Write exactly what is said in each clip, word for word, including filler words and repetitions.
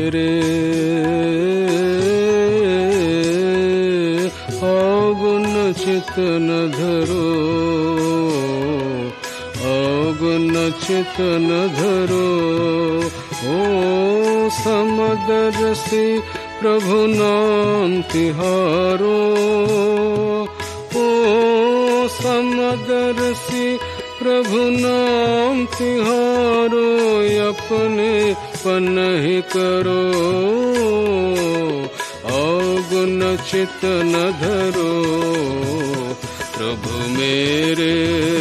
मेरे अवगुण चित न धरो, अवगुण चित न धरो। ओ समदर्शी प्रभु नाम तिहारो, ओ समदर्शी प्रभु नाम तिहारो। अपने पन ही करो, अवगुण चित न धरो प्रभु मेरे।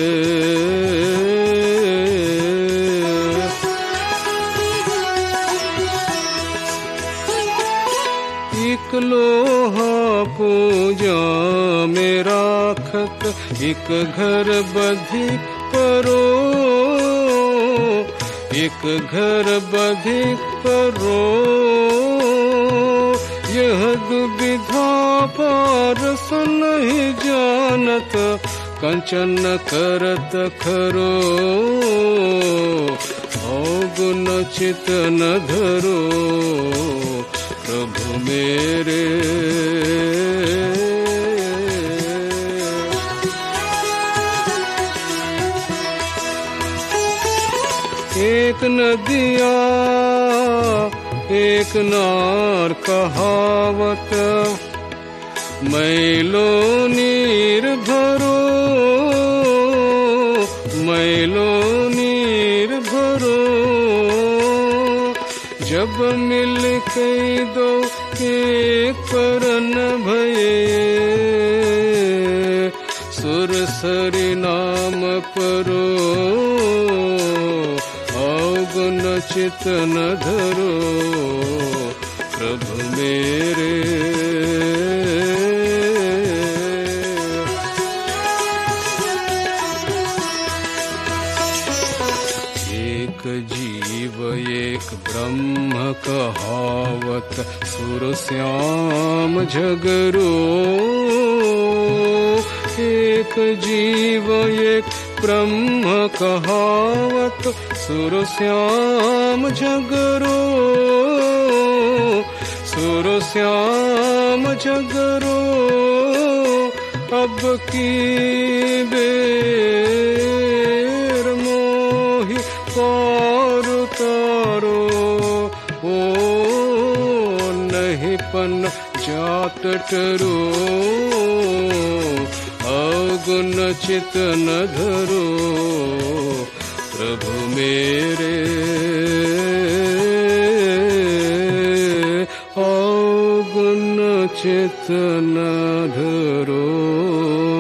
एक लोहा पूजा में राखत, एक घर बधी परो, एक घर बधी परो। यह दुविधा पारस नहीं जानत, कंचन करत खरो। अवगुण चित न धरो प्रभु मेरे। एक नदिया एक नार कहावत, मैलो नीर भरो, मैलो नीर भरो। जब मिल के दो एक परन भये, सुरसरी नाम परो। अवगुण चित न धरो प्रभु मेरे। एक जीव एक ब्रह्म कहावत, सुर श्याम झगरो। एक जीव एक ब्रह्म कहावत, सुर श्याम झगरो, सुर श्याम झगरो। अब की बेर मोहि पार उतारो, ओ नहीं पन जात टरो। अवगुण चित न धरो प्रभु मेरे। अवगुण चित न धरो।